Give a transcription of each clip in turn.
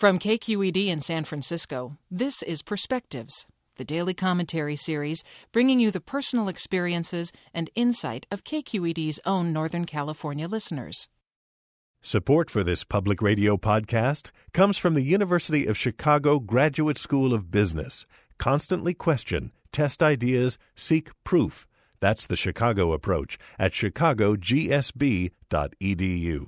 From KQED in San Francisco, this is Perspectives, the daily commentary series bringing you the personal experiences and insight of KQED's own Northern California listeners. Support for this public radio podcast comes from the University of Chicago Graduate School of Business. Constantly question, test ideas, seek proof. That's the Chicago approach at chicagogsb.edu.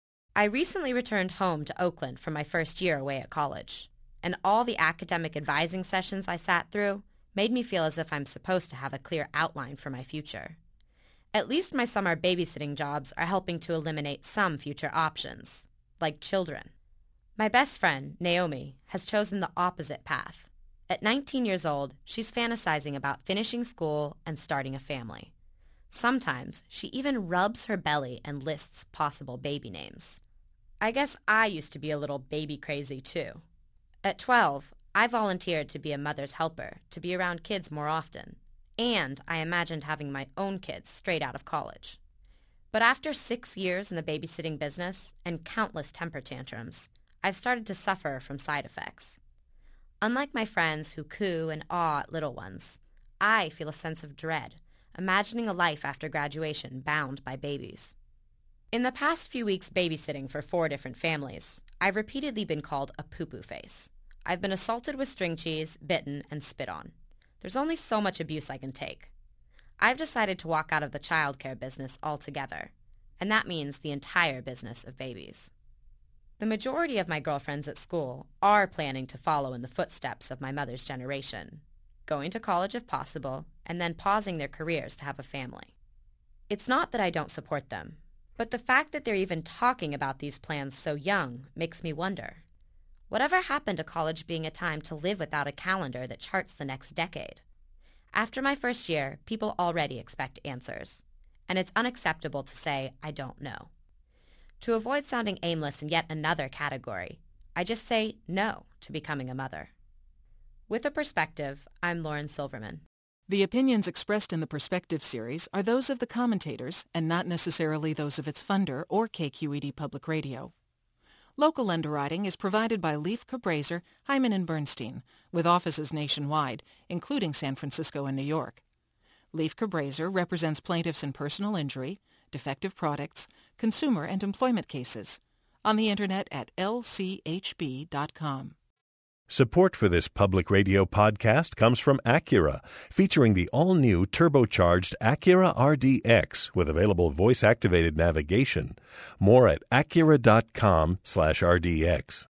I recently returned home to Oakland for my first year away at college, and all the academic advising sessions I sat through made me feel as if I'm supposed to have a clear outline for my future. At least my summer babysitting jobs are helping to eliminate some future options, like children. My best friend, Naomi, has chosen the opposite path. At 19 years old, she's fantasizing about finishing school and starting a family. Sometimes she even rubs her belly and lists possible baby names. I guess I used to be a little baby crazy too. At 12, I volunteered to be a mother's helper, to be around kids more often, and I imagined having my own kids straight out of college. But after 6 years in the babysitting business and countless temper tantrums, I've started to suffer from side effects. Unlike my friends who coo and awe at little ones, I feel a sense of dread, imagining a life after graduation bound by babies. In the past few weeks babysitting for 4 different families, I've repeatedly been called a poo-poo face. I've been assaulted with string cheese, bitten, and spit on. There's only so much abuse I can take. I've decided to walk out of the childcare business altogether, and that means the entire business of babies. The majority of my girlfriends at school are planning to follow in the footsteps of my mother's generation, going to college if possible, and then pausing their careers to have a family. It's not that I don't support them, but the fact that they're even talking about these plans so young makes me wonder. Whatever happened to college being a time to live without a calendar that charts the next decade? After my first year, people already expect answers, and it's unacceptable to say, I don't know. To avoid sounding aimless in yet another category, I just say no to becoming a mother. With a Perspective, I'm Lauren Silverman. The opinions expressed in the Perspective series are those of the commentators and not necessarily those of its funder or KQED Public Radio. Local underwriting is provided by Leif Cabraser, Hyman & Bernstein, with offices nationwide, including San Francisco and New York. Leif Cabraser represents plaintiffs in personal injury, defective products, consumer and employment cases. On the Internet at lchb.com. Support for this public radio podcast comes from Acura, featuring the all-new turbocharged Acura RDX with available voice-activated navigation. More at acura.com/RDX.